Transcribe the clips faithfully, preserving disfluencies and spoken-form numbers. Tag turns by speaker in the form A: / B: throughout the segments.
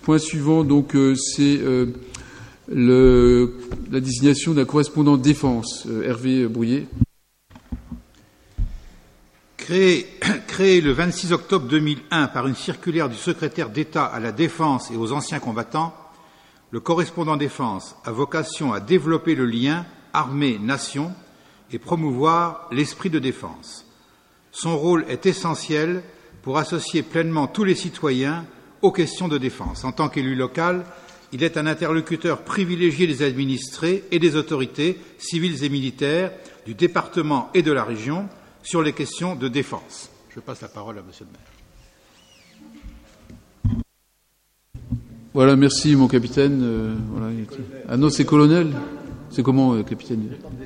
A: point suivant, donc, euh, c'est euh, le, la désignation d'un correspondant défense. Euh, Hervé Brouillet.
B: Créé, créé le vingt-six octobre deux mille un par une circulaire du secrétaire d'État à la Défense et aux anciens combattants, le correspondant défense a vocation à développer le lien armée-nation et promouvoir l'esprit de défense. Son rôle est essentiel pour associer pleinement tous les citoyens aux questions de défense. En tant qu'élu local, il est un interlocuteur privilégié des administrés et des autorités civiles et militaires du département et de la région sur les questions de défense. Je passe la parole à Monsieur le maire.
A: Voilà, merci mon capitaine. Euh, voilà. Ah non, c'est colonel. C'est comment, euh, capitaine?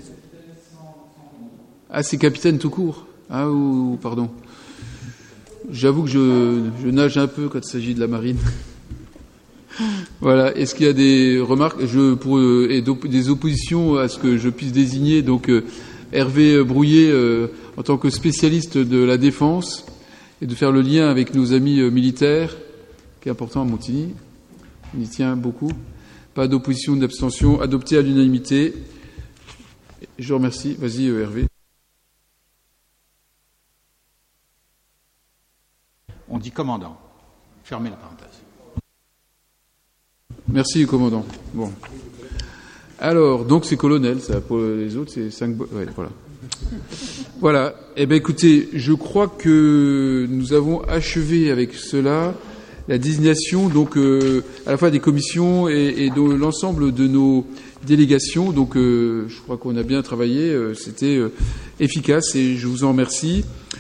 A: Ah, c'est capitaine tout court. Ah, ou, pardon. J'avoue que je, je nage un peu quand il s'agit de la marine. Voilà. Est-ce qu'il y a des remarques je, pour, euh, et des oppositions à ce que je puisse désigner donc euh, Hervé Brouillet euh, en tant que spécialiste de la défense et de faire le lien avec nos amis euh, militaires, qui est important à Montigny. On y tient beaucoup. Pas d'opposition, d'abstention. Adopté à l'unanimité. Je vous remercie. Vas-y, euh, Hervé.
B: On dit commandant. Fermez la parenthèse.
A: Merci, commandant. Bon. Alors, donc c'est colonel, ça. Pour les autres, c'est cinq... Ouais, voilà. Voilà. Eh bien, écoutez, je crois que nous avons achevé avec cela la désignation, donc, euh, à la fois des commissions et, et de l'ensemble de nos délégations. Donc, euh, je crois qu'on a bien travaillé. Euh, c'était euh, efficace et je vous en remercie.